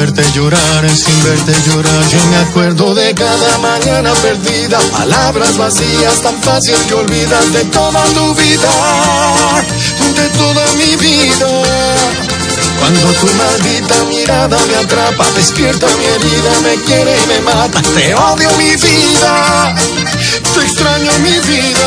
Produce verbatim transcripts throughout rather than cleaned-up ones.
verte llorar, sin verte llorar. Yo me acuerdo de cada mañana perdida, palabras vacías tan fácil que olvidas de toda tu vida, de toda mi vida. Cuando tu maldita mirada me atrapa, despierta mi herida, me quiere y me mata. Te odio mi vida, te extraño mi vida.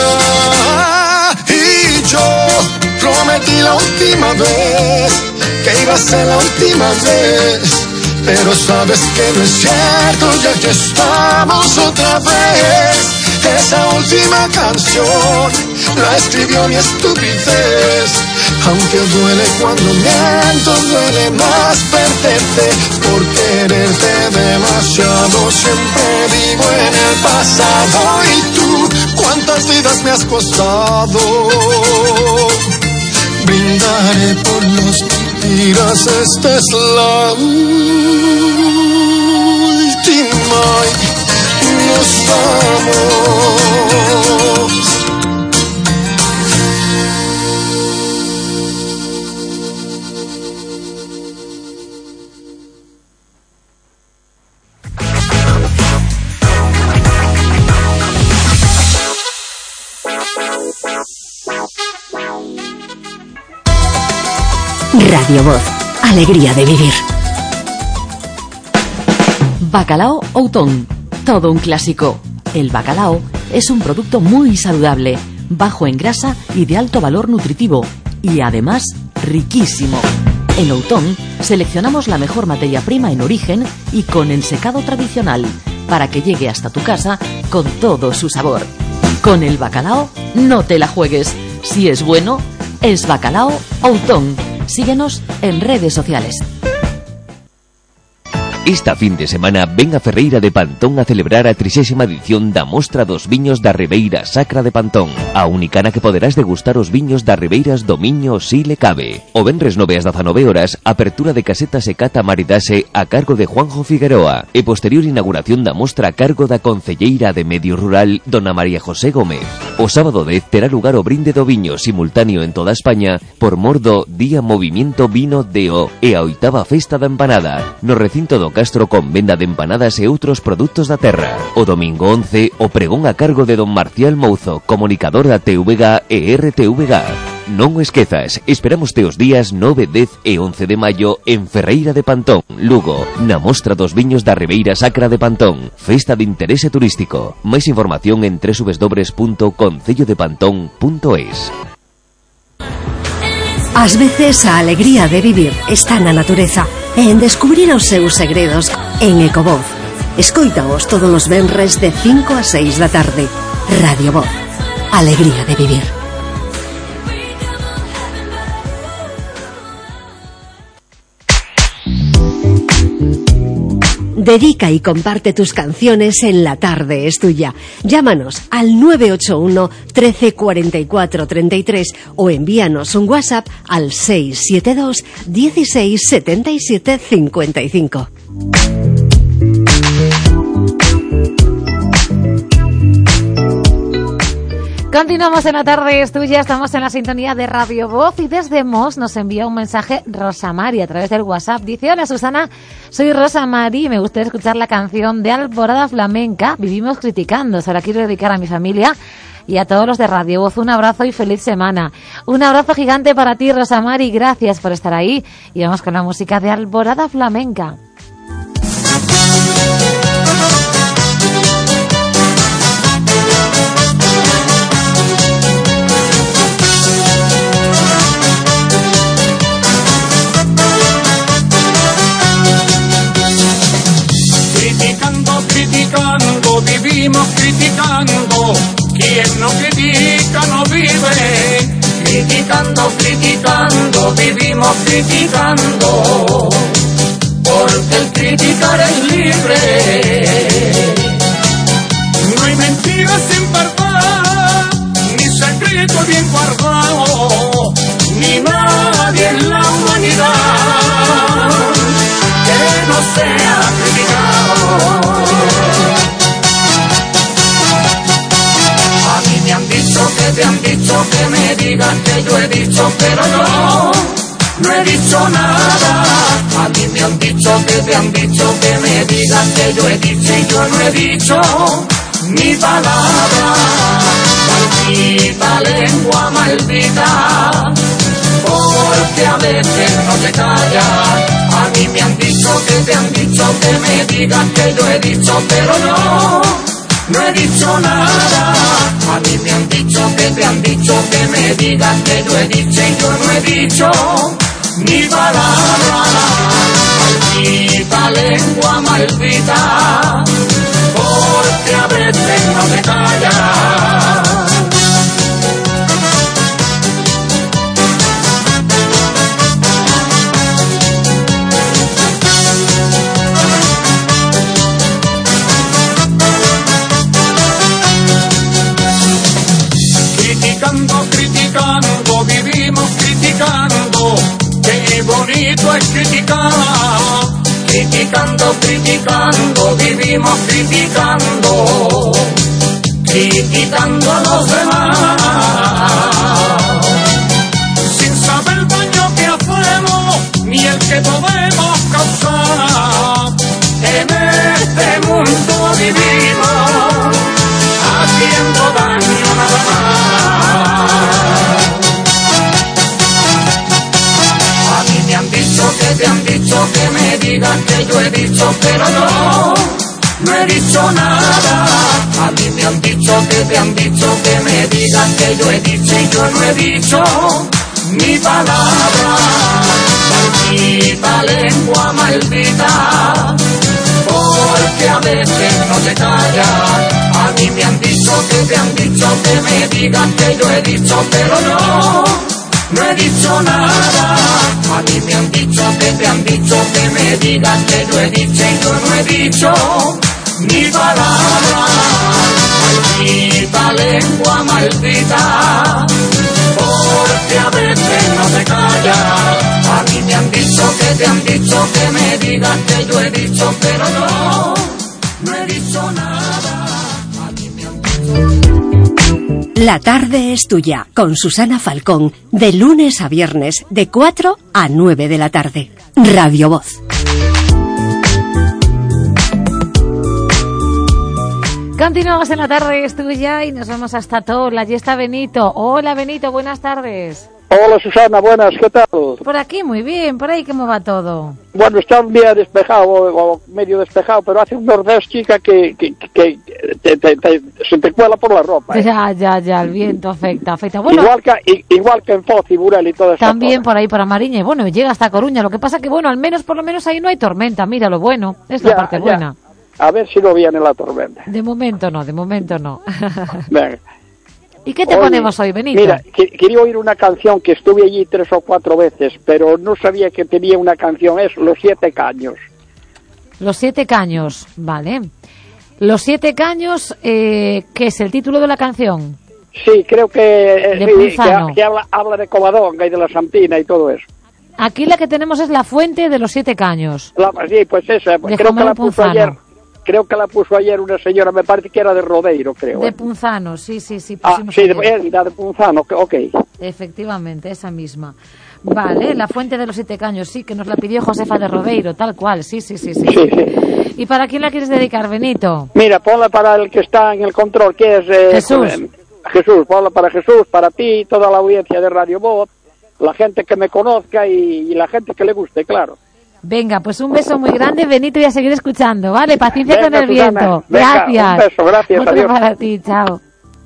Y yo prometí la última vez que iba a ser la última vez, pero sabes que no es cierto, ya que estamos otra vez. Esa última canción la escribió mi estupidez, aunque duele cuando miento, duele más perderte por quererte demasiado. Siempre vivo en el pasado y tú, ¿cuántas vidas me has costado? Brindaré por los mentiras, esta es la última y nos vamos. Radio Voz, alegría de vivir. Bacalao Outón, todo un clásico. El bacalao es un producto muy saludable, bajo en grasa y de alto valor nutritivo, y además riquísimo. En Outón seleccionamos la mejor materia prima en origen y con ensecado tradicional, para que llegue hasta tu casa con todo su sabor. Con el bacalao no te la juegues. Si es bueno, es Bacalao Outón. Síguenos en redes sociales. Esta fin de semana ven a Ferreira de Pantón a celebrar a trixésima edición da Mostra dos Viños da Ribeira Sacra de Pantón. A única na que poderás degustar os viños das ribeiras do Miño si le cabe. O venres nove ás dezanove horas, apertura de casetas e cata maridase a cargo de Juanjo Figueroa e posterior inauguración da mostra a cargo da concelleira de Medio Rural, dona María José Gómez. O sábado dez terá lugar o brinde do viño simultáneo en toda España por mor do Día Movimiento Vino de O e a oitava Festa da Empanada no recinto do Castro con venda de empanadas e outros produtos da terra. O domingo once, o pregón a cargo de don Marcial Mouzo, comunicador da T V G e R T V G. Non o esquezas, esperamos te os días nove, dez e once de maio en Ferreira de Pantón, Lugo, na Mostra dos Viños da Ribeira Sacra de Pantón, festa de interese turístico. Máis información en doble u doble u doble u punto concello de pantón punto es. Ás veces a alegría de vivir está na natureza e en descubrir os seus segredos en Ecovoz. Escoítaos todos os venres de cinco a seis da tarde. Radio Voz, alegría de vivir. Dedica y comparte tus canciones en La Tarde es Tuya. Llámanos al nueve ocho uno, trece, cuarenta y cuatro, treinta y tres o envíanos un WhatsApp al seis siete dos, dieciséis, setenta y siete, cincuenta y cinco. Continuamos en La Tarde es Tuya, estamos en la sintonía de Radio Voz y desde Mos nos envía un mensaje Rosa Mari a través del WhatsApp. Dice: hola Susana, soy Rosa Mari y me gustaría escuchar la canción de Alborada Flamenca, Vivimos Criticando. Se la quiero dedicar a mi familia y a todos los de Radio Voz. Un abrazo y feliz semana. Un abrazo gigante para ti, Rosa Mari, gracias por estar ahí. Y vamos con la música de Alborada Flamenca. Criticando, vivimos criticando. Quien no critica no vive. Criticando, criticando, vivimos criticando. Porque el criticar es libre. No hay mentiras sin verdad, ni secreto bien guardado, ni nadie en la humanidad que no sea criticado. A mí me han dicho que te han dicho que me digas que yo he dicho, pero yo no he dicho nada. A mí me han dicho que te han dicho que me digas que yo he dicho y yo no he dicho ni palabra. Maldita lengua maldita, porque a veces no te callas. A mí me han dicho que te han dicho que me digas que yo he dicho, pero no, no he dicho nada. A mí me han dicho que te han dicho que me digas que yo he dicho y yo no he dicho ni palabra. Maldita lengua maldita, porque a veces no te callas. Criticando, vivimos criticando, qué bonito es criticar. Criticando, criticando, vivimos criticando, criticando a los demás, sin saber el daño que hacemos, ni el que podemos causar. En este mundo vivimos, haciendo daño nada más. A mí me han dicho que te han dicho que me digas que yo he dicho, pero no, no he dicho nada. A mí me han dicho que te han dicho que me digas que yo he dicho y yo no he dicho ni palabra. Maldita lengua maldita, porque a veces no te callas. A mí me han dicho que te han dicho que me digas que yo he dicho, pero no, no he dicho nada. A mí me han dicho que te han dicho que me digas que yo he dicho y yo no he dicho ni palabra. Maldita lengua maldita, porque a veces no te callas. A mí me han dicho que te han dicho que me digas que yo he dicho, pero no, no he dicho nada. A mí me han dicho... La tarde es tuya, con Susana Falcón, de lunes a viernes, de cuatro a nueve de la tarde. Radio Voz. Continuamos en La tarde es tuya y nos vamos hasta Tola. Allí está Benito. Hola Benito, buenas tardes. Hola Susana, buenas, ¿qué tal? Por aquí muy bien, por ahí ¿cómo va todo? Bueno, está un día despejado, o, o medio despejado, pero hace un nordeste, chica, que, que, que te, te, te, se te cuela por la ropa. ¿eh? Ya, ya, ya, el viento afecta, afecta. Bueno, igual, que, igual que en Foz y Burel y todo eso. También por ahí, por Amariña, y bueno, llega hasta Coruña. Lo que pasa que, bueno, al menos, por lo menos ahí no hay tormenta, mira lo bueno, es la ya, parte ya. buena. A ver si no viene la tormenta. De momento no, de momento no. Venga. ¿Y qué te Oye, ponemos hoy, Benito? Mira, que, quería oír una canción que estuve allí tres o cuatro veces, pero no sabía que tenía una canción, es Los Siete Caños. Los Siete Caños, vale. Los Siete Caños, eh, ¿qué es el título de la canción? Sí, creo que, eh, de sí, que, que habla, habla de Covadonga y de la Santina y todo eso. Aquí la que tenemos es La Fuente de los Siete Caños. La, sí, pues esa, pues creo que la puso Punzano. ayer. Creo que la puso ayer una señora, me parece que era de Rodeiro, creo. De ¿eh? Punzano, sí, sí, sí. Ah, sí, de, la de Punzano, ok. Efectivamente, esa misma. Vale, La Fuente de los Siete Caños, sí, que nos la pidió Josefa de Rodeiro, tal cual, sí, sí, sí, sí. sí, sí. ¿Y para quién la quieres dedicar, Benito? Mira, ponla para el que está en el control, que es... Eh, Jesús. Eh, Jesús, ponla para Jesús, para ti, toda la audiencia de Radio Voz, la gente que me conozca y, y la gente que le guste, claro. Venga, pues un beso muy grande, Benito, y a seguir escuchando, ¿vale? Paciencia Venga, con el Susana. viento. Venga, gracias. Un beso, gracias, Otro adiós. para ti, chao.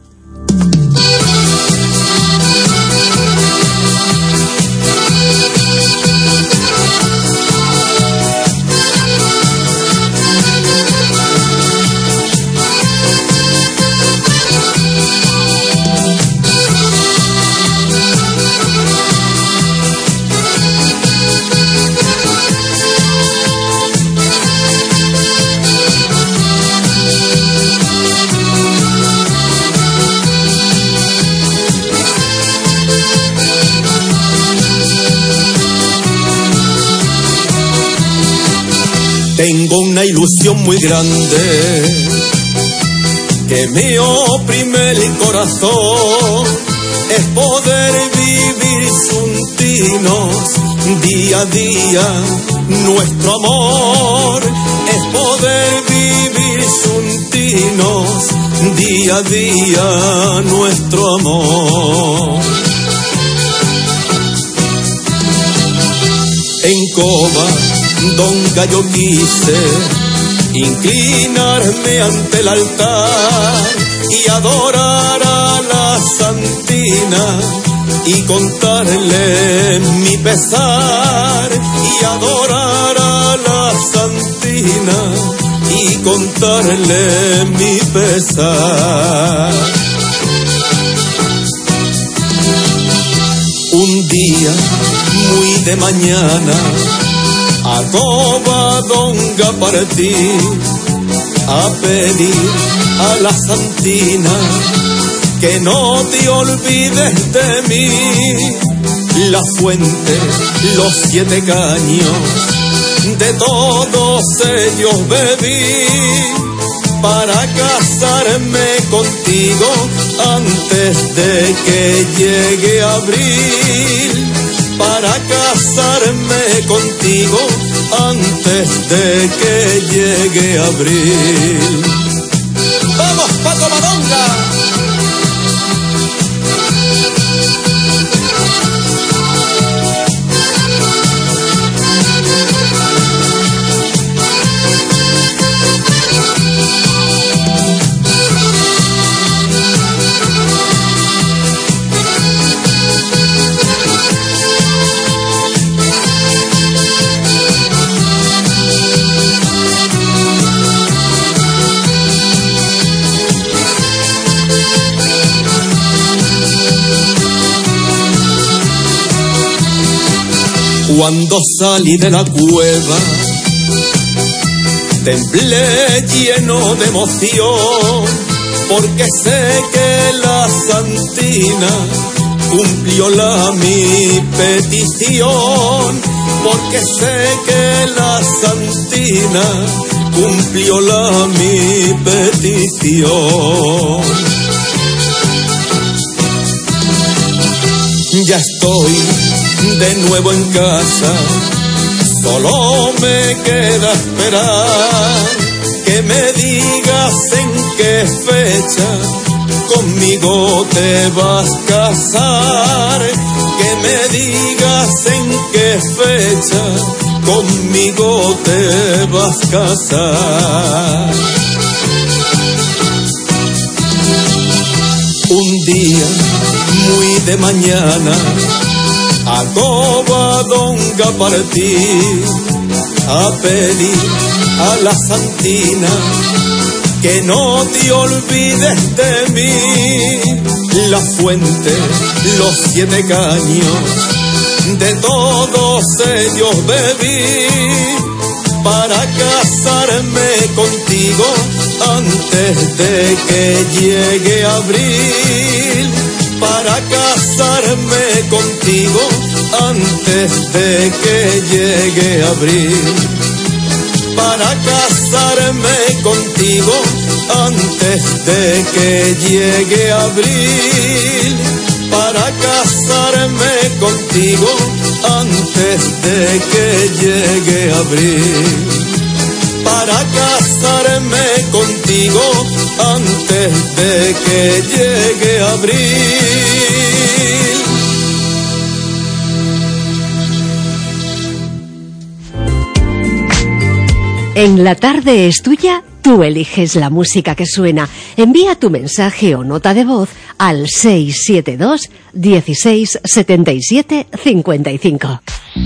Tengo una ilusión muy grande que me oprime el corazón, es poder vivir juntinos día a día nuestro amor es poder vivir juntinos, día a día nuestro amor. En Covadonga yo quise inclinarme ante el altar y adorar a la Santina y contarle mi pesar, y adorar a la Santina y contarle mi pesar. Un día muy de mañana a Covadonga partí a pedir a la Santina que no te olvides de mí. La fuente, los siete caños, de todos ellos bebí para casarme contigo antes de que llegue abril. Para casarme contigo antes de que llegue abril. ¡Vamos pa' Covadonga! Cuando salí de la cueva, temblé lleno de emoción, porque sé que la Santina cumplió la mi petición, porque sé que la Santina cumplió la mi petición. Ya estoy de nuevo en casa, solo me queda esperar que me digas en qué fecha conmigo te vas a casar, que me digas en qué fecha conmigo te vas a casar. Un día muy de mañana a Covadonga partí a pedir a la Santina que no te olvides de mí. La fuente, los siete caños, de todos ellos bebí para casarme contigo antes de que llegue abril. Para casarme contigo antes de que llegue abril. Para casarme contigo antes de que llegue abril. Para casarme contigo antes de que llegue abril. Para casarme contigo antes de que llegue abril. En la tarde es tuya, tú eliges la música que suena. Envía tu mensaje o nota de voz al seis siete dos, dieciséis, setenta y siete, cincuenta y cinco.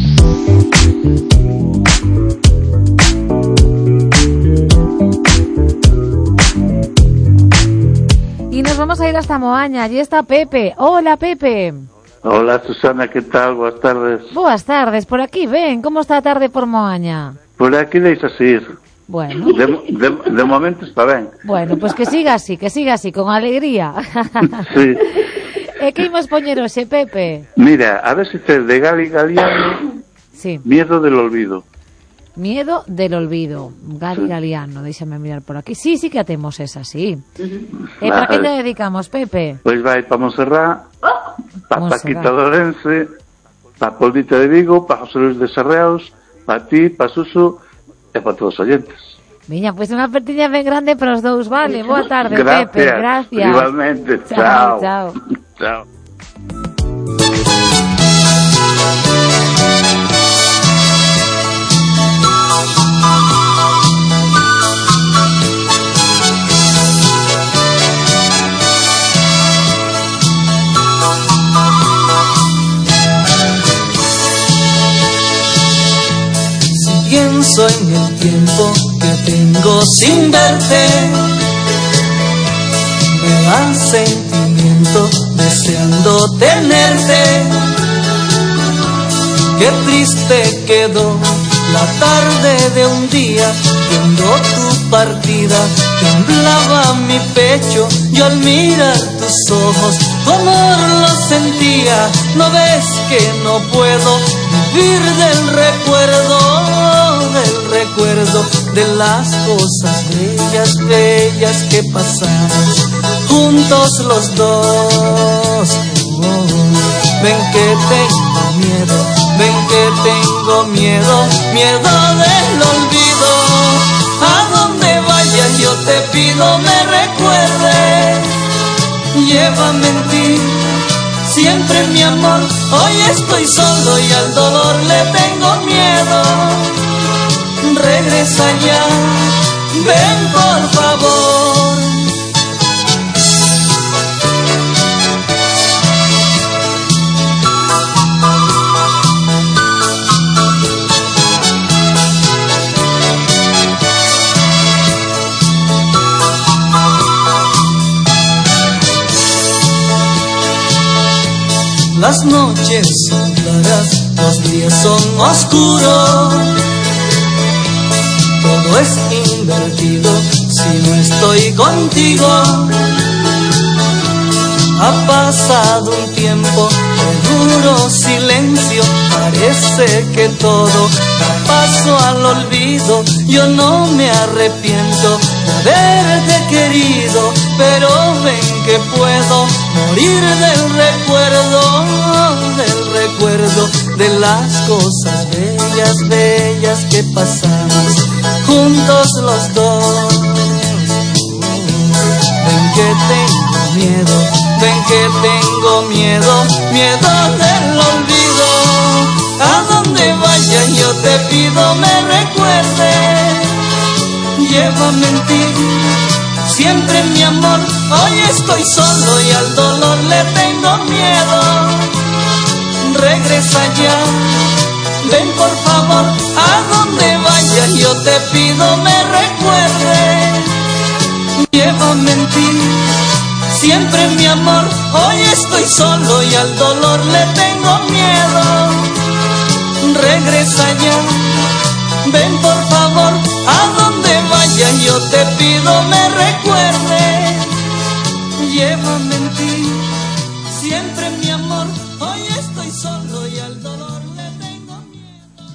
Y nos vamos a ir hasta Moaña. Allí está Pepe. Hola, Pepe. Hola, Susana, ¿qué tal? Buenas tardes. Buenas tardes. Por aquí, ven. ¿Cómo está la tarde por Moaña? Por aquí deis así. Bueno. De, de, de momento está ben. Bueno, pues que siga así, que siga así, con alegría. Sí. E que imos poñer hoxe, Pepe? Mira, a ver se tes de Gali Galiano. Sí. Miedo del olvido. Miedo del olvido. Gali Galiano, déxame mirar por aquí. Sí, sí que a temos esa, sí. E para que te dedicamos, Pepe? Pois vai para Montserrat, para Paquita Lorense para Paulita de Vigo, para José Luis de Sarreaos, para ti, para Suso e para todos os oyentes. Viña, pois pues unha apertiña ben grande para os dous, vale? Boa tarde, Gracias, Pepe, gracias. Igualmente, chao. Chao. Chao. Chao. Pienso en el tiempo que tengo sin verte, me da sentimiento deseando tenerte. Qué triste quedó la tarde de un día, viendo tu partida, temblaba mi pecho y al mirar tus ojos, tu amor lo sentía. No ves que no puedo vivir del recuerdo, del recuerdo de las cosas bellas, bellas que pasamos juntos los dos. Oh, ven que tengo miedo, ven que tengo miedo, miedo del olvido. A donde vayas yo te pido me recuerdes, llévame en ti, siempre mi amor. Hoy estoy solo y al dolor le tengo miedo. Regresa ya, ven por favor. Las noches son claras, los días son oscuros, todo es invertido si no estoy contigo. Ha pasado un tiempo de duro silencio, parece que todo da paso al olvido. Yo no me arrepiento de haberte querido, pero ven que puedo morir del recuerdo, del recuerdo de las cosas bellas, bellas que pasamos juntos los dos. Ven que tengo miedo, ven que tengo miedo, miedo del olvido. A donde vaya yo te pido me recuerdes, llévame en ti, siempre mi amor. Hoy estoy solo y al dolor le tengo miedo. Regresa ya, ven por favor. A donde vaya yo te pido me recuerdes, llévame en ti, siempre mi amor. Hoy estoy solo y al dolor le tengo miedo. Regresa ya, ven por favor. A donde vaya yo te pido me recuerdes, llévame en ti, siempre mi amor. Hoy estoy solo y al dolor le tengo miedo.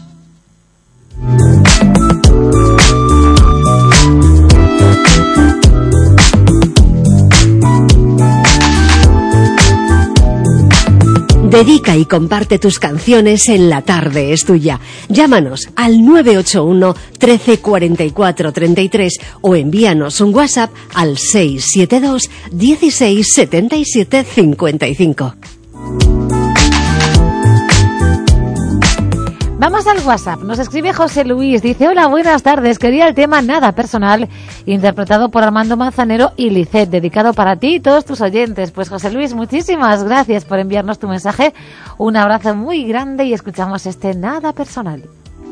Dedica y comparte tus canciones en La Tarde es Tuya. Llámanos al nueve ocho uno, trece, cuarenta y cuatro, treinta y tres o envíanos un WhatsApp al seis siete dos, dieciséis, setenta y siete, cincuenta y cinco. Vamos al WhatsApp. Nos escribe José Luis. Dice: hola, buenas tardes. Quería el tema Nada Personal, interpretado por Armando Manzanero y Lisette, dedicado para ti y todos tus oyentes. Pues José Luis, muchísimas gracias por enviarnos tu mensaje. Un abrazo muy grande y escuchamos este Nada Personal.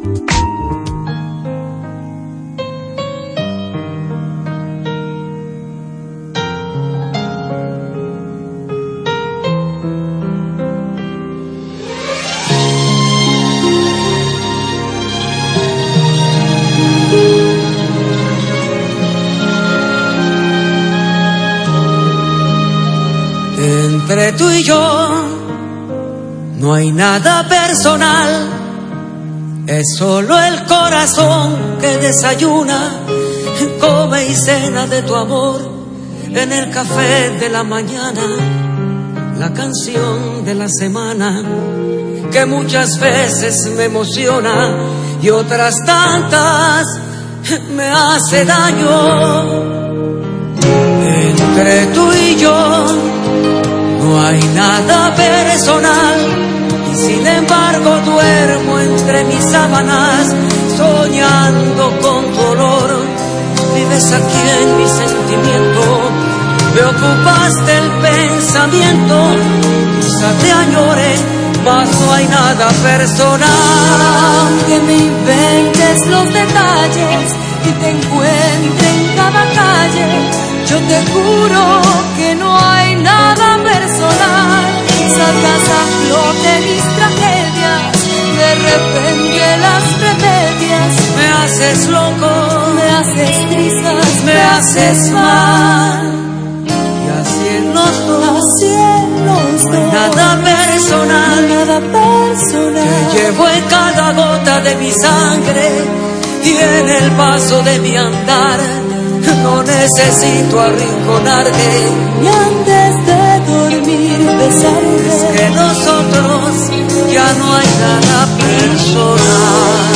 Entre tú y yo no hay nada personal, es solo el corazón que desayuna, come y cena de tu amor en el café de la mañana, la canción de la semana que muchas veces me emociona y otras tantas me hace daño. Entre tú y yo no hay nada personal y sin embargo duermo entre mis sábanas soñando con dolor. Vives aquí en mi sentimiento, me ocupaste el pensamiento, quizá te añore, mas no hay nada personal. Que me inventes los detalles y te encuentre en cada calle, yo te juro que no hay nada personal. Sacas a flote mis tragedias, de repente las remedias. Me haces loco, me haces trizas, me haces mal. Y así en los dos, así en los no hay dos, nada personal. nada personal. Te llevo en cada gota de mi sangre y en el paso de mi andar. No necesito arrinconarte, ni antes de dormir besarte. Es que nosotros ya no hay nada personal.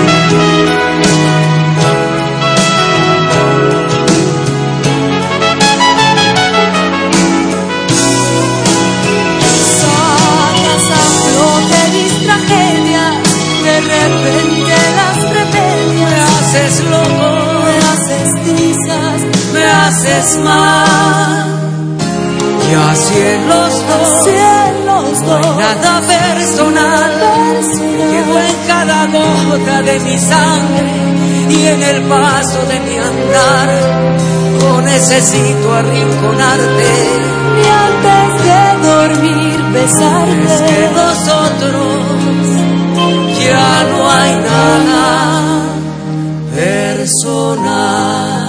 Sacas a flote mis tragedias, de repente las remedias. Me haces loco, me haces mal. Y así en los dos, en los no hay nada personal. personal. Llevo en cada gota de mi sangre y en el paso de mi andar. No necesito arrinconarte, ni antes de dormir besarte. Es que nosotros ya no hay nada personal.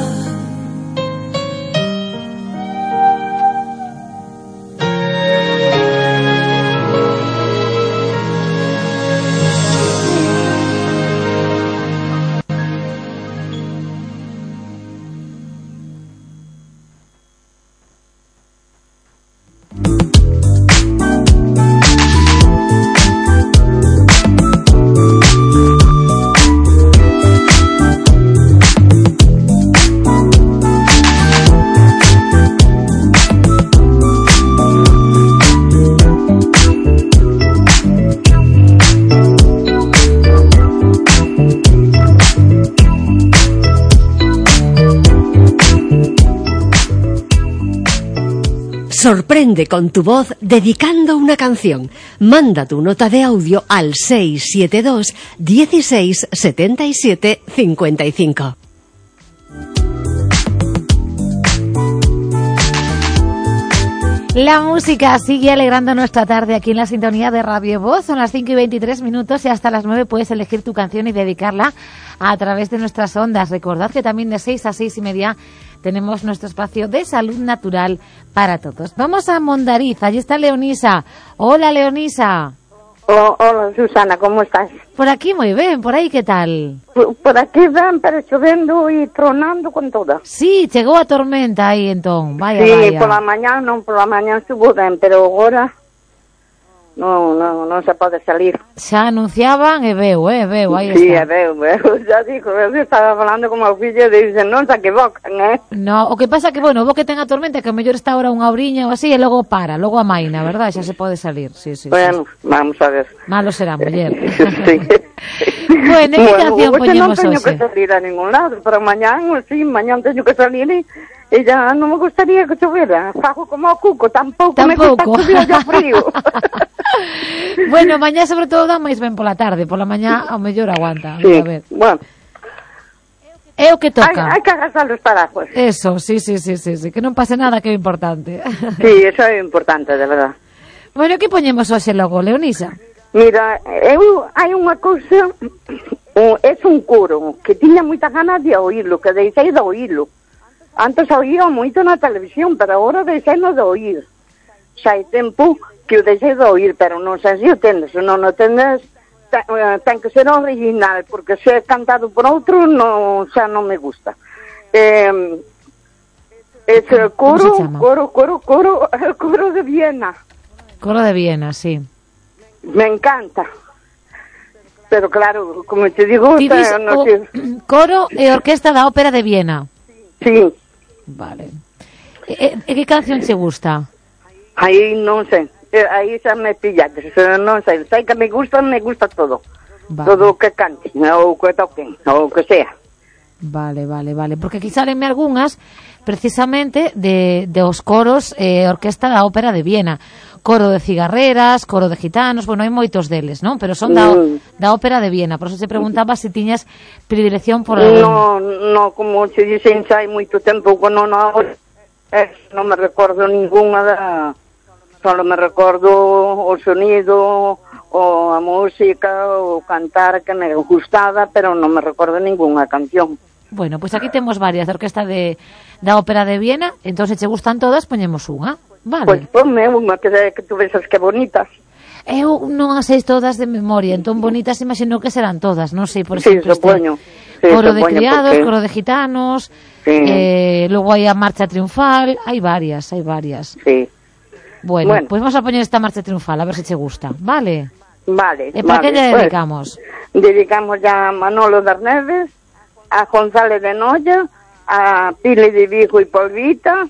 Sorprende con tu voz dedicando una canción. Manda tu nota de audio al seis siete dos, dieciséis, setenta y siete, cincuenta y cinco. La música sigue alegrando nuestra tarde aquí en la sintonía de Radio Voz. Son las cinco y veintitrés minutos y hasta las nueve puedes elegir tu canción y dedicarla a través de nuestras ondas. Recordad que también de seis a seis y media tenemos nuestro espacio de salud natural para todos. Vamos a Mondariz, allí está Leonisa. Hola, Leonisa. Oh, hola, Susana, ¿cómo estás? Por aquí muy bien, por ahí, ¿qué tal? Por, por aquí ven, pero chovendo y tronando con todo. Sí, llegó a tormenta aí, entón, vaya, sí, vaya. por la mañana, non, por la mañana estuvo ben, pero agora non, non, non se pode salir. Xa anunciaban e veu, eh, veu, aí sí, está. Sí, veu, veu, xa dijo, eu estaba falando con o fillo e dicen, non se equivocan, eh? No, o que pasa que, bueno, vos que ten a tormenta, que a mellor está ahora unha oriña ou así, e logo para, logo amaina, verdad? Xa se pode salir, sí, sí. Bueno, sí. Vamos a ver. Malo será, muller. sí. Bueno, que bueno, canción poñemos hoxe? Non teño hoxe? que salir a ningún lado, pero mañán, sí, mañán teño que salir e, e ya non me gustaría que chovera. Fago como o cuco, tampouco, me gusta chover o frío. Bueno, mañá sobre todo dá máis ben pola tarde, pola mañá ao mellor aguanta. Sí, a ver. bueno. É o que toca. Hai, hai que agasar os paraguas. Eso, sí, sí, sí, sí, sí, que non pase nada, que é importante. Sí, eso é importante, de verdad. Bueno, que poñemos hoxe logo, Leonisa? Mira, eu hai unha cousa, é un coro, que tiña moita ganas de oírlo, que deixei de oírlo. Antes oía moito na televisión, pero agora deixei de oír. Xa hai tempo que o deixei de oír, pero non sei se o tendes, ou non o tendes, ten, ten que ser original, porque se é cantado por outro, non, xa non me gusta. Eh, ese coro, coro, coro, coro, coro de Viena. Coro de Viena, sí. Me encanta. Pero claro, como te digo, Ti vis no o te... coro e orquesta da Ópera de Viena. Sí. Vale. E, e que canción che gusta? Aí non sei. Aí xa me pillaste. Non sei. Sei que me gusta, me gusta todo. Vale. Todo o que cante, ou que toquen, ou que sea. Vale, vale, vale. Porque aquí salenme algunhas precisamente de, de os coros e eh, orquesta da Ópera de Viena. Coro de cigarreras, coro de gitanos, bueno, hai moitos deles, non? Pero son da, Mm. da Ópera de Viena. Por eso se preguntaba se tiñas predilección por algún. No, no, como se dicen xa hai moito tempo que non ahora, eh, non me recordo ninguna da... Solo me recordo o sonido, o a música, o cantar que me gustaba, pero non me recordo ninguna canción. Bueno, pois pues aquí temos varias de orquesta de, da Ópera de Viena. Entón, se che gustan todas, poñemos unha. Vale. Pois ponme unha que, que tú ves que bonitas. Eu non as sei todas de memoria, entón bonitas imagino que serán todas, non sei, por Sí, exemplo, supoño. Sí, coro de supoño, criados, porque- coro de gitanos, Sí. eh, logo hai a marcha triunfal, hai varias, hai varias. Sí. Bueno, Bueno. pois pues vamos a poñer esta marcha triunfal, a ver se che gusta, vale? Vale, E para vale, que lle pues, dedicamos? dedicamos ya a Manolo das Neves, a González de Noya, a Pili de Vigo y Polvita,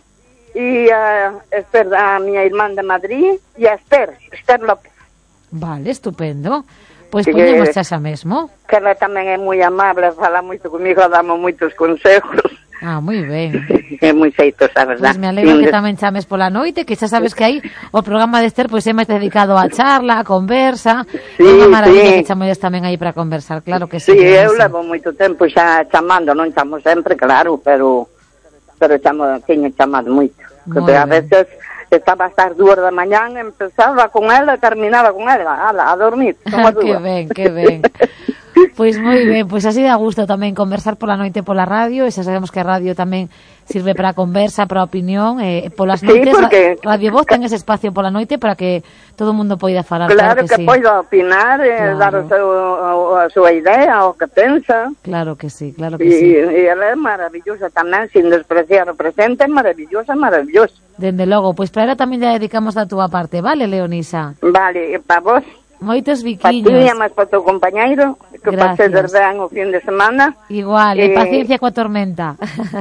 y a Esther, a mi irmán de Madrid, y a Esther, Esther López, Vale, estupendo. Pois Sí, poñemos que- xa mesmo. que ela tamén é moi amable, fala moito comigo, damos moitos consejos, Ah, moi ben. é moi xeitos, a verdad. Pois me alegro Sí, que tamén chames pola noite, que xa sabes que aí o programa de Esther pois é máis dedicado á charla, á conversa. Sí, É unha maravilla sí. que chamoides tamén aí para conversar, claro que sí. Sí, eu Elisa. levo moito tempo xa chamando, non chamo sempre, claro, pero pero chamo, teño chamado moito. Moi Porque a ben. veces estaba hasta as dúas da mañán, empezaba con ela e terminaba con ela, ala, a dormir, como a que dúas. ben, que ben. Pois moi ben, pois así dá gusto tamén conversar pola noite pola radio, e xa sabemos que a radio tamén sirve para a conversa, para a opinión, e polas Sí, noites porque- Ra- Radio Voz ten ese espacio pola noite para que todo o mundo poida falar, Claro, claro, que, que, sí. poida opinar, eh, Claro. dar o seu, o, a súa idea, o que pensa. Claro que sí, claro que E, sí. e ela é maravillosa tamén, sin despreciar o presente, maravillosa, maravillosa. Dende logo, pois para ela tamén ya dedicamos da túa parte, vale, Leonisa? Vale, e para vos, Moitos para ti biquiños. e máis para o teu compañeiro, que Gracias. pases ben o fin de semana. Igual, e Eh, paciencia coa tormenta.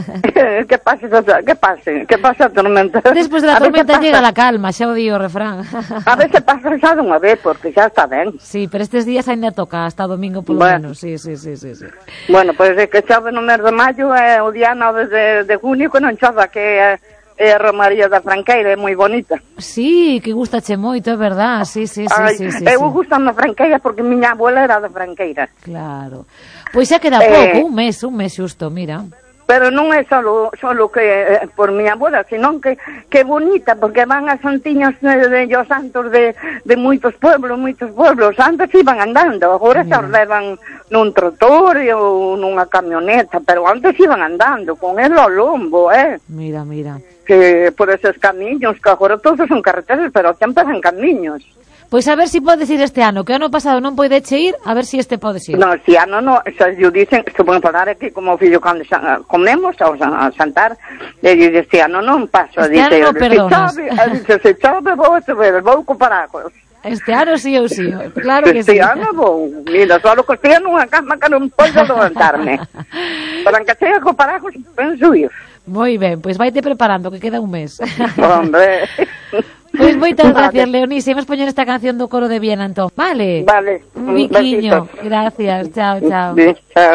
que pase, que pase, que pase a tormenta. Despois da A ver tormenta que llega pasa. la calma, xa o di o refrán. A ver se pasa xa dunha vez, porque xa está ben. Sí, pero estes días ainda toca, hasta domingo polo Bueno. menos. Sí, sí, sí, sí, sí. Bueno, pois é que chove no mes de maio, é o día nove de, de junio, que non chova, que é, é a Romaría da Franqueira, é moi bonita. Sí, que gustache moito, é verdad. Sí, sí, sí, Ai, sí, sí, eu sí. gusto na Franqueira porque miña abuela era da Franqueira. Claro. Pois xa queda Eh, pouco, un mes, un mes xusto, mira. Pero non é solo, solo que eh, por miña abuela, sino que que bonita, porque van as santiñas de, de os santos de, de moitos pueblos, moitos pueblos. Antes iban andando, agora xa os levan nun trotor ou nunha camioneta, pero antes iban andando, con el ao lombo, eh? Mira, mira. Que por esos camiños, que agora todos son carreteras, pero sempre eran camiños. Pois a ver si podes ir este ano, que o ano pasado non poideche ir, a ver si este podes ir. No, si ano no, xa yo dicen, se poden falar aquí como fillo cando xa, comemos ao a xantar, e yo este ano non paso, Este dice, ano eu, non perdonas. se chove, e dice, se chove vou a chover, vou co paraguas. Este ano sí ou sí, claro que Este sí. ano vou, mira, só que estea nunha cama que non podo levantarme. Pero aunque sea co paraguas, penso ir. Moi ben, pois vaite preparando, que queda un mes. Hombre. Pois moitas Vale. gracias, Leonisa. Imos poñer esta canción do coro de Viena, entón. Vale? Vale. Un biquiño. Besitos. Gracias, chao, chao. Sí, chao.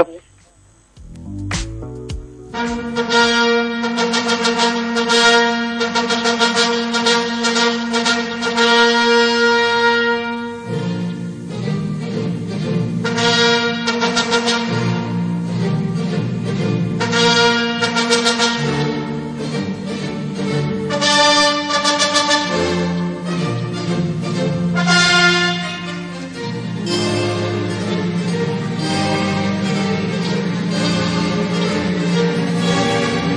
Thank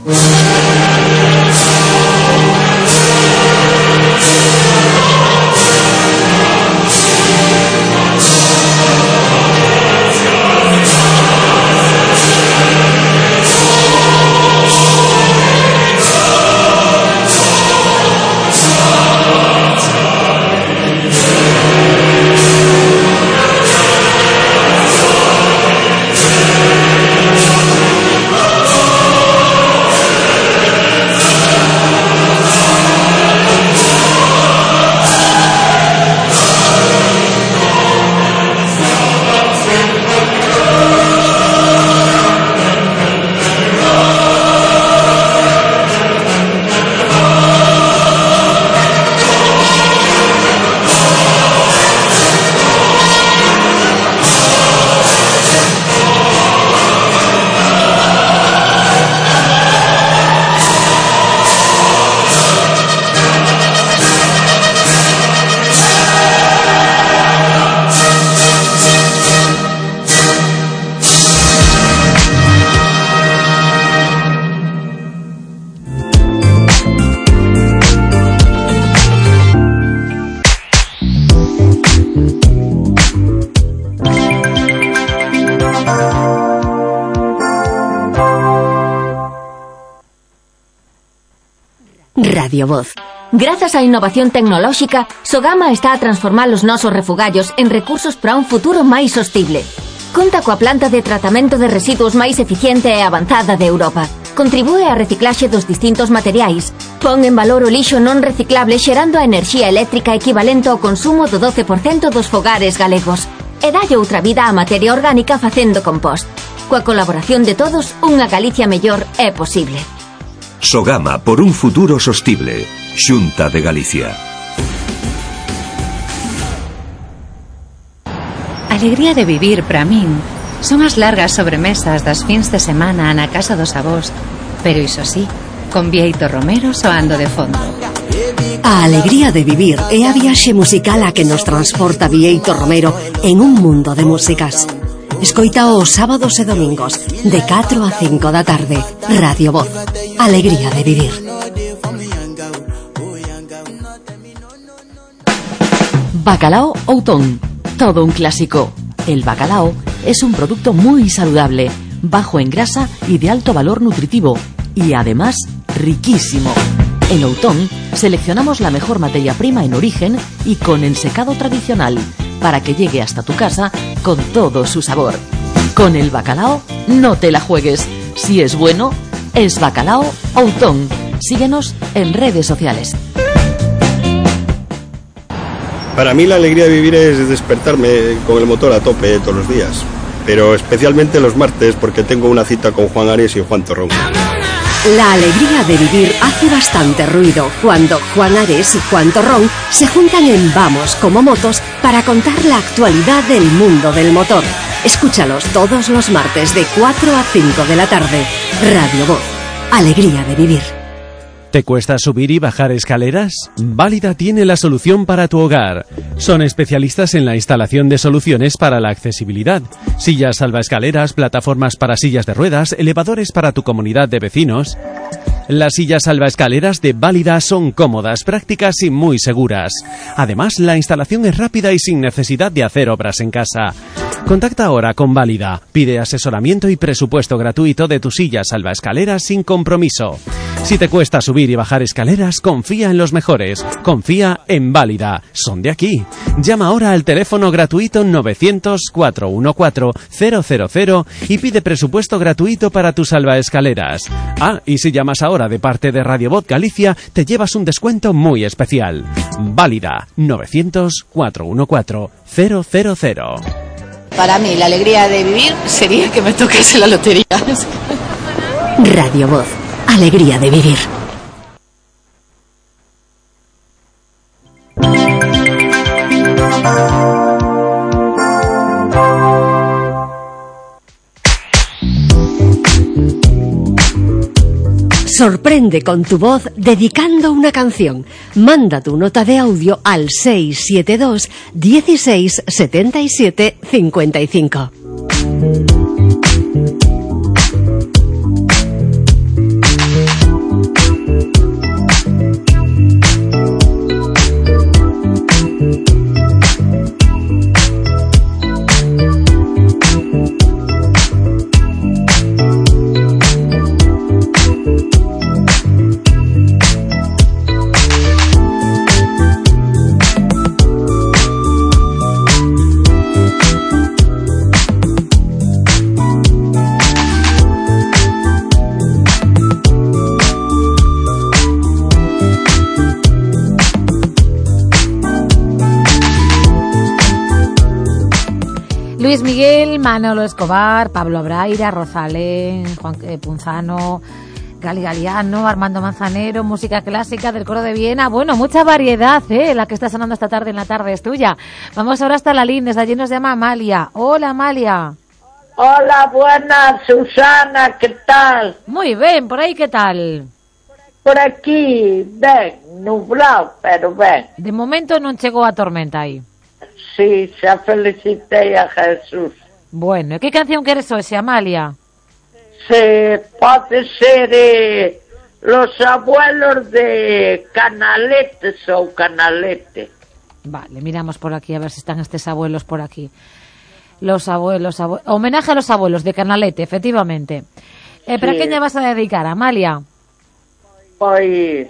Radio Voz. Grazas á innovación tecnolóxica, Sogama está a transformar os nosos refugallos en recursos para un futuro máis sostible. Conta coa planta de tratamento de residuos máis eficiente e avanzada de Europa. Contribúe á reciclaxe dos distintos materiais. Pon en valor o lixo non reciclable xerando a enerxía eléctrica equivalente ao consumo do doce por cento dos fogares galegos. E dalle outra vida á materia orgánica facendo compost. Coa colaboración de todos, unha Galicia mellor é posible. Sogama por un futuro sostible. Xunta de Galicia. Alegría de vivir para min son as largas sobremesas das fins de semana na casa dos avós, pero iso sí, con Bieito Romero soando de fondo. A alegría de vivir é a viaxe musical a que nos transporta Bieito Romero en un mundo de músicas. Escoita os sábados e domingos de catro a cinco da tarde. Radio Voz. Alegría de vivir. Bacalao Outón. Todo un clásico. El bacalao es un producto muy saludable, bajo en grasa y de alto valor nutritivo, y además riquísimo. En Outón seleccionamos la mejor materia prima en origen y con ensecado tradicional, para que llegue hasta tu casa con todo su sabor. Con el bacalao no te la juegues. Si es bueno, es Bacalao Outón. Síguenos en redes sociales. Para mí la alegría de vivir es despertarme con el motor a tope todos los días, pero especialmente los martes porque tengo una cita con Juan Ares y Juan Torrón. La alegría de vivir hace bastante ruido cuando Juan Ares y Juan Torrón se juntan en Vamos como Motos para contar la actualidad del mundo del motor. Escúchalos todos los martes de cuatro a cinco de la tarde. Radio Voz. Alegría de vivir. ¿Te cuesta subir y bajar escaleras? Válida tiene la solución para tu hogar. Son especialistas en la instalación de soluciones para la accesibilidad. Sillas salvaescaleras, plataformas para sillas de ruedas, elevadores para tu comunidad de vecinos. Las sillas salvaescaleras de Válida son cómodas, prácticas y muy seguras. Además, la instalación es rápida y sin necesidad de hacer obras en casa. Contacta ahora con Válida. Pide asesoramiento y presupuesto gratuito de tu silla salvaescaleras sin compromiso. Si te cuesta subir y bajar escaleras, confía en los mejores. Confía en Válida. Son de aquí. Llama ahora al teléfono gratuito novecientos, cuatrocientos catorce, cero cero cero y pide presupuesto gratuito para tus salvaescaleras. Ah, y si llamas ahora de parte de Radio Voz Galicia, te llevas un descuento muy especial. Válida. novecientos, cuatrocientos catorce, cero cero cero. Para mí, la alegría de vivir sería que me tocase la lotería. Radio Voz. Alegría de vivir. Sorprende con tu voz dedicando una canción. Manda tu nota de audio al seis siete dos, dieciséis, setenta y siete, cincuenta y cinco. Luis Miguel, Manolo Escobar, Pablo Braira, Rosalén, Juan eh, Punzano, Gali Galiano, Armando Manzanero, música clásica del Coro de Viena. Bueno, mucha variedad, ¿eh? La que está sonando esta tarde en La Tarde es Tuya. Vamos ahora hasta la línea, desde allí nos llama Amalia. Hola, Amalia. Hola, buenas, Susana, ¿qué tal? Muy bien, ¿por ahí qué tal? Por aquí, ben, nublado, pero ben. De momento non chegou a tormenta aí. Sí, xa felicitei a Jesús. Bueno, que canción queres hoxe, Amalia? Se pode ser eh, Los abuelos de Canalete ou Canalete. Vale, miramos por aquí a ver si están estes abuelos por aquí. Los abuelos, abue... homenaje a los abuelos de Canalete, efectivamente. Eh, ¿Para sí. qué lle vas a dedicar, Amalia? Pois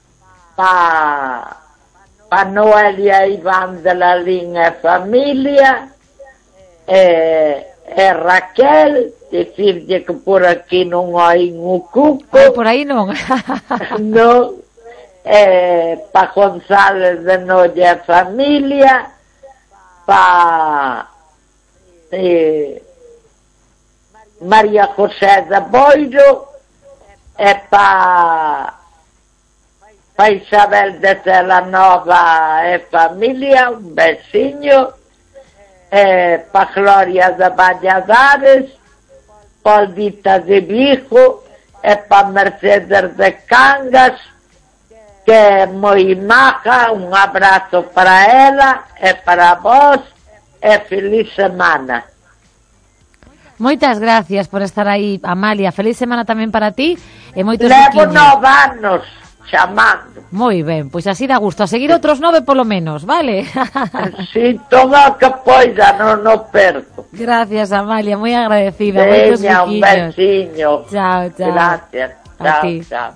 pa pa Noelia Iván de la Línea Familia e, e Raquel, dicirlle que por aquí non hai un cuco. Ay, por aí non. Non. E pa González de Noia Familia, pa eh, María José de Boiro, e pa, pa Isabel de Celanova e familia, un veciño, e pa Gloria de Valladares, pa Aldita de Vigo, e pa Mercedes de Cangas, que é moi maja, un abrazo para ela e para vos, e feliz semana. Moitas gracias por estar aí, Amalia. Feliz semana tamén para ti e moitos Levo nove anos chamando. Moi ben, pois así dá gusto. A seguir outros nove polo menos, vale? Si, todo o que poida non o perco. Gracias, Amalia, moi agradecida. Veña, un besiño. Chao, chao. Gracias. Chao, chao.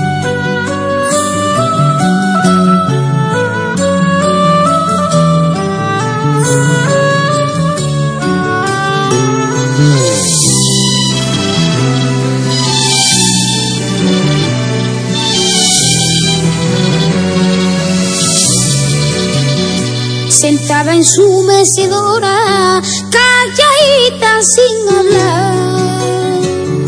Sentada en su mecedora, calladita sin hablar.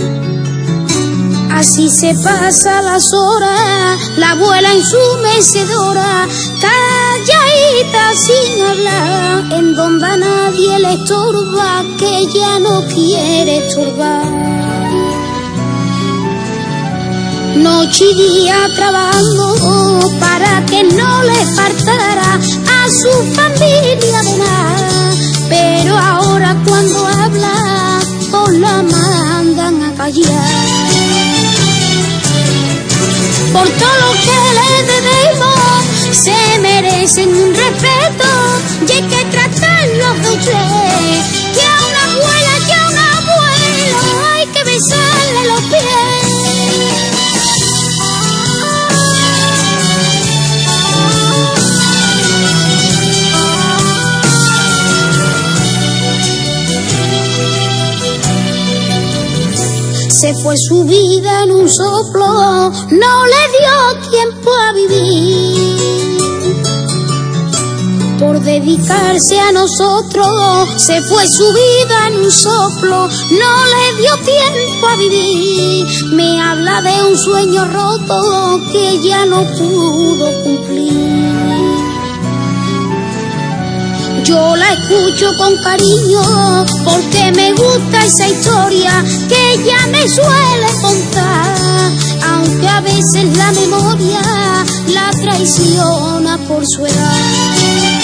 Así se pasa las horas, la abuela en su mecedora, calladita sin hablar. En donde a nadie le estorba, que ella no quiere estorbar. Noche y día trabajando para que no le faltara a su familia de nada, pero ahora cuando habla todos la mandan a callar. Por todo lo que le debemos se merecen un respeto y hay que tratarlos de usted, que a una abuela, que a un abuelo hay que besarle los pies. Se fue su vida en un soplo, no le dio tiempo a vivir. Por dedicarse a nosotros, se fue su vida en un soplo, no le dio tiempo a vivir. Me habla de un sueño roto que ya no pudo cumplir. Yo la escucho con cariño porque me gusta esa historia que ella me suele contar, aunque a veces la memoria la traiciona por su edad.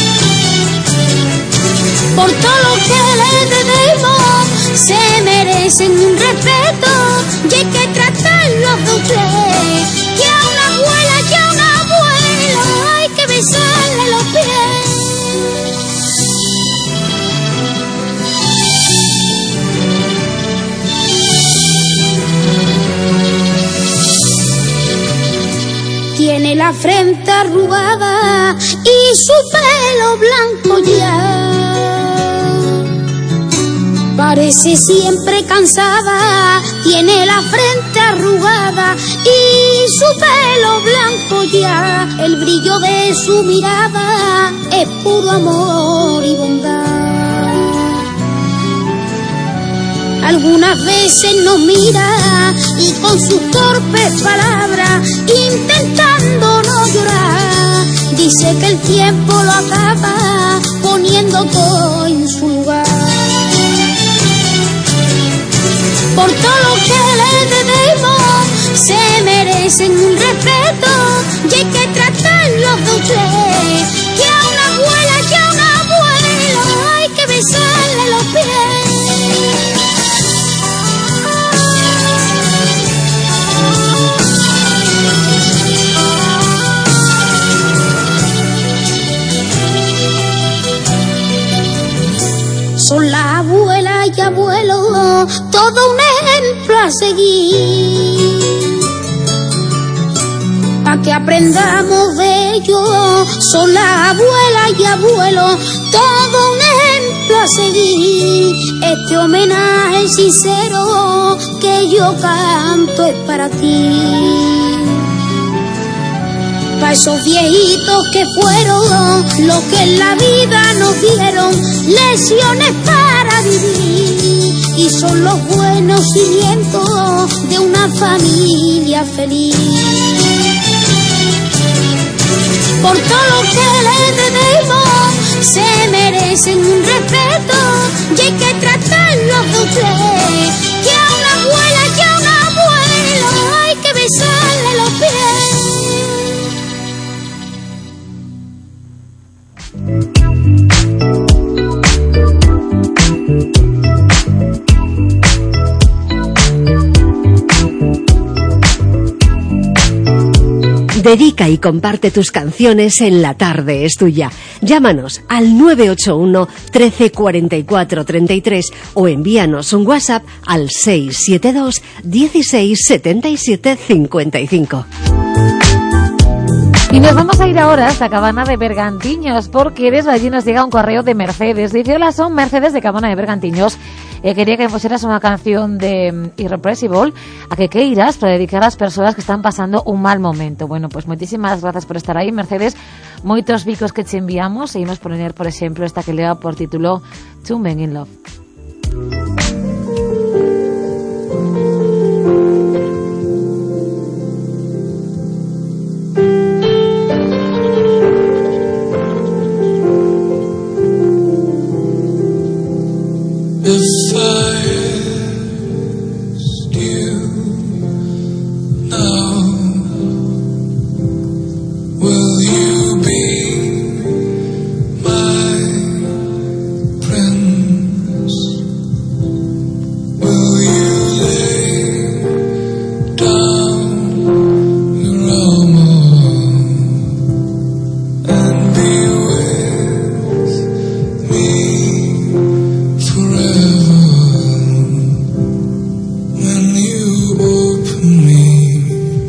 Por todo lo que le debemos se merecen un respeto y hay que tratarlos de usted, que a una abuela, que a un abuelo hay que besarle los pies. Tiene la frente arrugada y su pelo blanco ya. Parece siempre cansada, tiene la frente arrugada y su pelo blanco ya. El brillo de su mirada es puro amor y bondad. algunas veces nos mira y con sus torpes palabras, intentando no llorar, dice que el tiempo lo acaba poniendo todo en su lugar. Por todo lo que le debemos, se merecen un respeto y hay que tratarlos de usted, que a una abuela, que a un abuelo hay que besarle los pies. Son las abuelas y abuelos, todo un ejemplo a seguir, pa' que aprendamos de ellos. Son las abuelas y abuelos, todo un ejemplo a seguir. Este homenaje sincero que yo canto es para ti, pa' esos viejitos que fueron los que en la vida nos dieron lecciones para vivir, y son los buenos cimientos de una familia feliz. Por todo lo que le debemos, se merecen un respeto y hay que tratarlos de usted, que a una abuela, que a un abuelo hay que besarle los pies. Dedica y comparte tus canciones en La Tarde es Tuya. Llámanos al nueve ocho uno, trece cuarenta y cuatro, treinta y tres o envíanos un WhatsApp al seis siete dos, dieciséis, setenta y siete, cincuenta y cinco. Y nos vamos a ir ahora hasta Cabana de Bergantiños, porque desde allí nos llega un correo de Mercedes. Dice: hola, son Mercedes de Cabana de Bergantiños. Eh, quería que me pusieras una canción de um, Irrepressible, a que queiras, para dedicar a las personas que están pasando un mal momento. Bueno, pues muchísimas gracias por estar ahí, Mercedes. Moitos bicos que te enviamos. Seguimos por poner, por ejemplo, esta que lea por título Two Men in Love. If I asked you now, will you be my prince? Will you lay down your armor and be with me forever? When you open me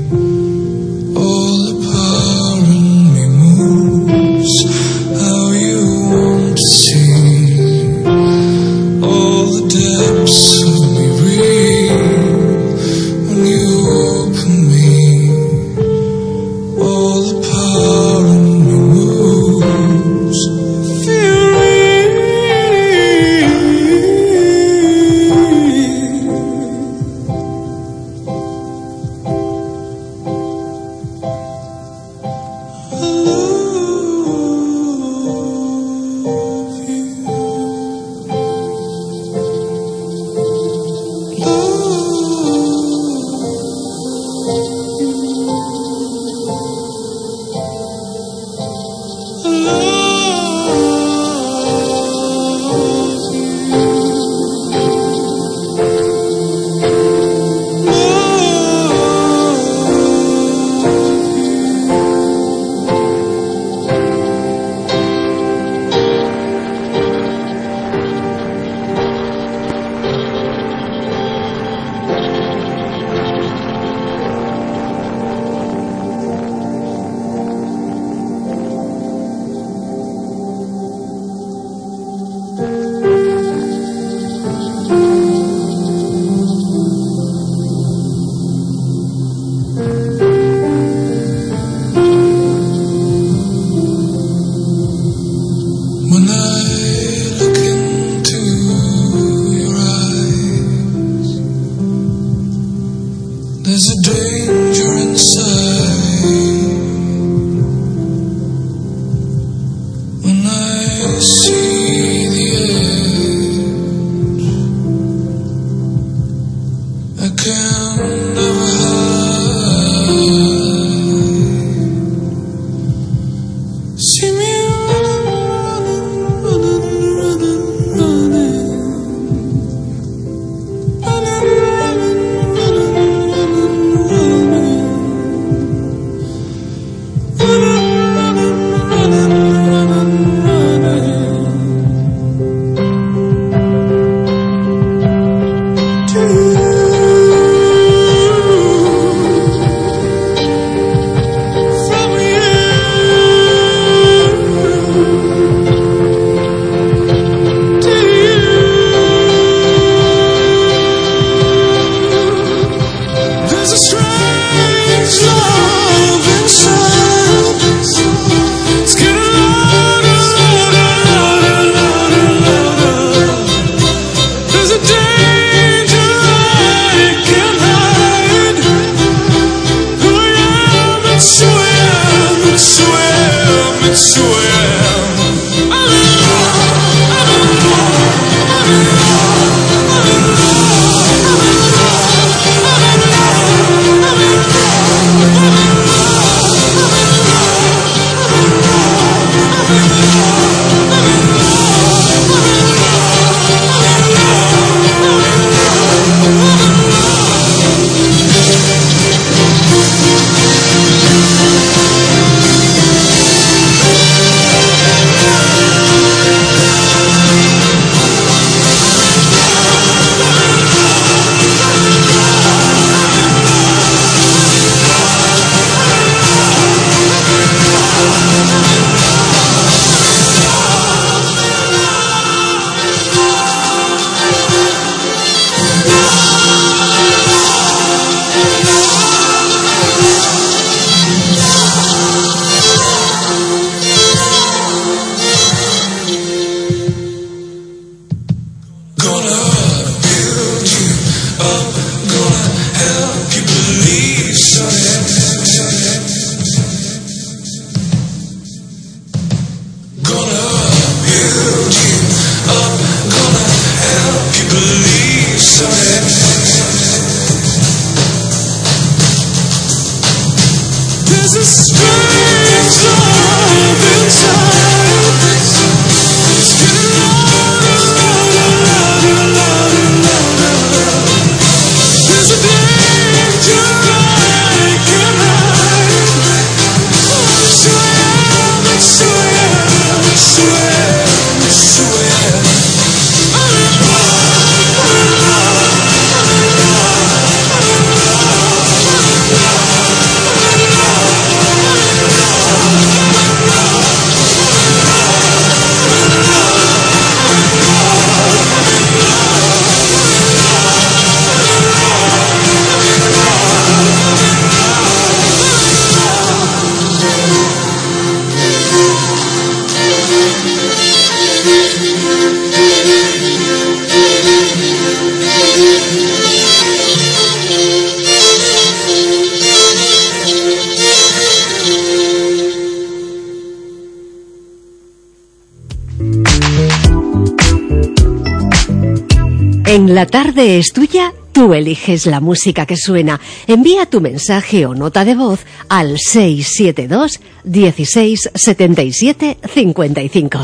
En La Tarde es Tuya, tú eliges la música que suena. Envía tu mensaje o nota de voz al seis siete dos, dieciséis, setenta y siete, cincuenta y cinco.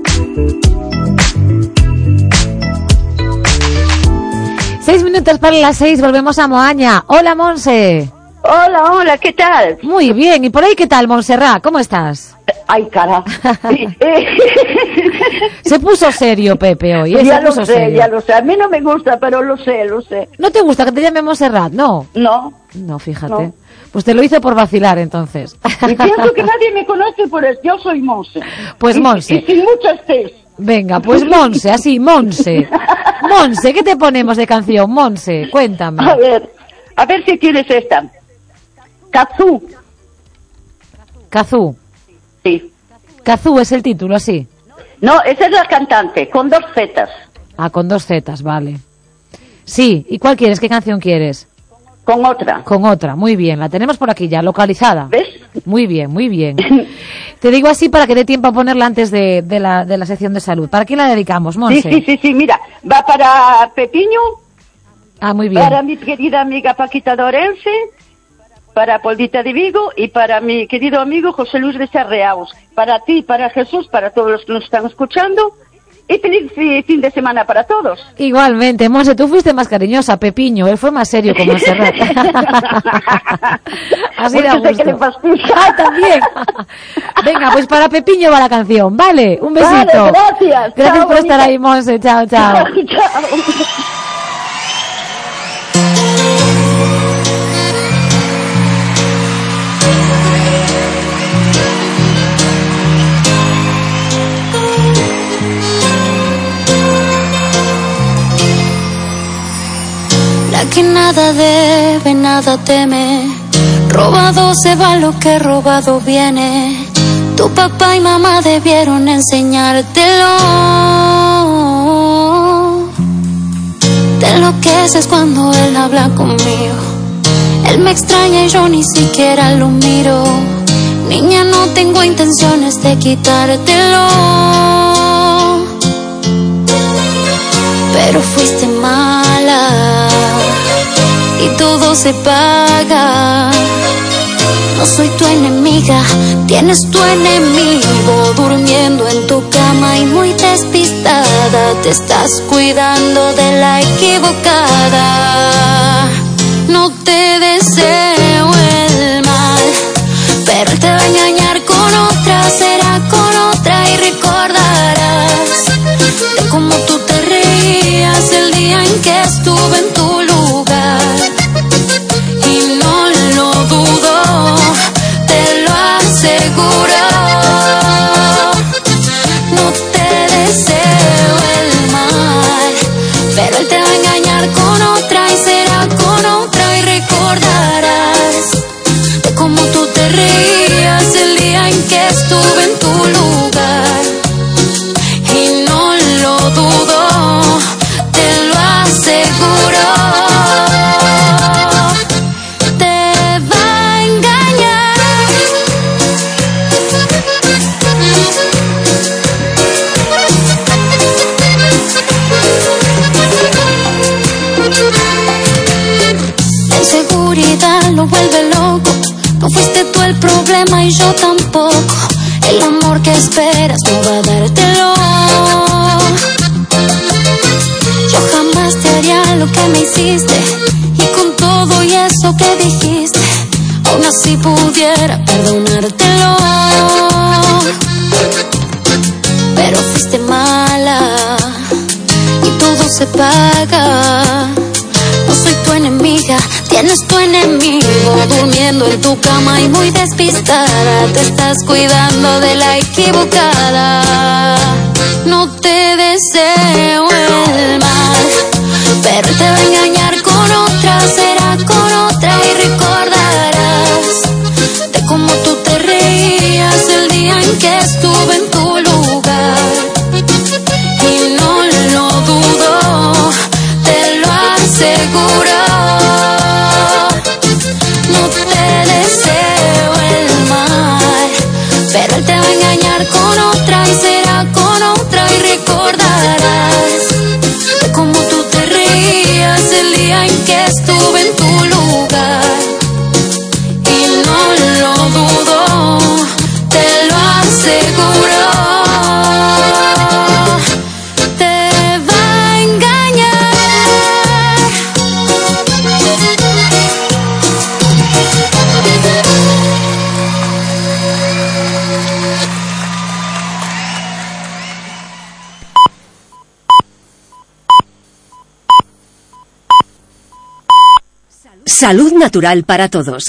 Seis minutos para las seis, volvemos a Moaña. Hola, Monse. Hola, hola, ¿qué tal? Muy bien, ¿y por ahí qué tal, Montserrat? ¿Cómo estás? Ay, cara. Se puso serio, Pepe, hoy. ¿eh? Ya Se lo puso sé, serio. ya lo sé. A mí no me gusta, pero lo sé, lo sé. ¿No te gusta que te llame Montserrat? No. No. No, fíjate. No. Pues te lo hice por vacilar, entonces. Y pienso que nadie me conoce por eso. Yo soy Monse. Pues Y- Monse. Y, sin muchas T's. Venga, pues Monse, así, Monse. Monse, ¿qué te ponemos de canción? Monse, cuéntame. A ver, a ver si quieres esta. Kazú. Kazú. Sí. Kazú es el título, así. No, esa es la cantante, con dos zetas. Ah, con dos zetas, vale. Sí, ¿y cuál quieres? ¿Qué canción quieres? Con otra. Con otra, muy bien. La tenemos por aquí ya, localizada. ¿Ves? Muy bien, muy bien. Te digo así para que dé tiempo a ponerla antes de, de, la, de la sección de salud. ¿Para quién la dedicamos, Sí, Monse? sí, sí, sí, mira. Va para Pepiño, Ah, muy bien. para mi querida amiga Paquita Dorense, para Poldita de Vigo y para mi querido amigo José Luis de Sarreaus. Para ti, para Jesús, para todos los que nos están escuchando. Y feliz fi- fin de semana para todos. Igualmente, Monse, tú fuiste más cariñosa, Pepiño, él fue más serio con Montserrat. Así da Porque sé que le gusto. fastidia. Ah, también. Venga, pues para Pepiño va la canción, ¿vale? Un besito. Vale, gracias. Gracias Chao, por estar bonita. ahí, Monse. Chao, chao. Chao. La que nada debe, nada teme. Robado se va lo que robado viene. Tu papá y mamá debieron enseñártelo. Te enloqueces cuando él habla conmigo. Él me extraña y yo ni siquiera lo miro. Niña, no tengo intenciones de quitártelo, pero fuiste mala y todo se paga. No soy tu enemiga, tienes tu enemigo durmiendo en tu cama y muy despistada. Te estás cuidando de la equivocada. No te deseo el mal, pero él te va a engañar con otra, será con otra y recordarás de cómo tú te reías el día en que estuve en tu lugar. Y no lo dudo, te lo aseguro. No te deseo el mal, pero él te va a engañar con otra y será con otra y recordarás de cómo tú te reías el día en que estuve en tu lugar. Y no lo dudo, te lo aseguro. Te va a engañar. La inseguridad lo vuelve loco. No fuiste tú el problema y yo tampoco. El amor que esperas no va a dártelo. Yo jamás te haría lo que me hiciste, y con todo y eso que dijiste, aún así pudiera perdonártelo. Pero fuiste mala y todo se paga. No soy tu enemiga, tienes tu enemigo durmiendo en tu cama y muy despistada. Te estás cuidando de la equivocada. No te deseo el mal, pero él te va a engañar con otra, será con otra y recordarás de cómo tú te reías el día en que estuve en tu lugar. Y no lo dudo, te lo aseguro. No te deseo el mal, pero él te va a engañar con otra y será con otra y recordarás de cómo tú te reías el día en que estuve en tu lugar. Y no lo dudo, te lo aseguro. Te va a engañar. Salud natural para todos.